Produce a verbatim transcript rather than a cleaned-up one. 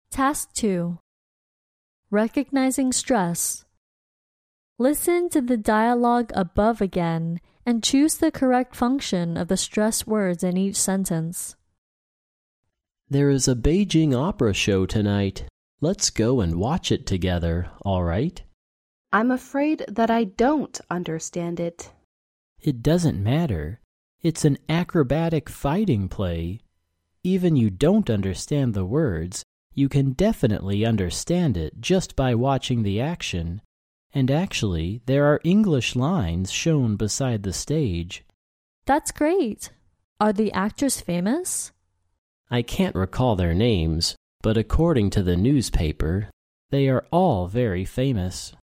Task two. Recognizing stress. Listen to the dialogue above again and choose the correct function of the stressed words in each sentence. There is a Beijing opera show tonight. Let's go and watch it together, all right? I'm afraid that I don't understand it. It doesn't matter. It's an acrobatic fighting play. Even you don't understand the words, you can definitely understand it just by watching the action. And actually, there are English lines shown beside the stage. That's great. Are the actors famous? I can't recall their names, but according to the newspaper, they are all very famous.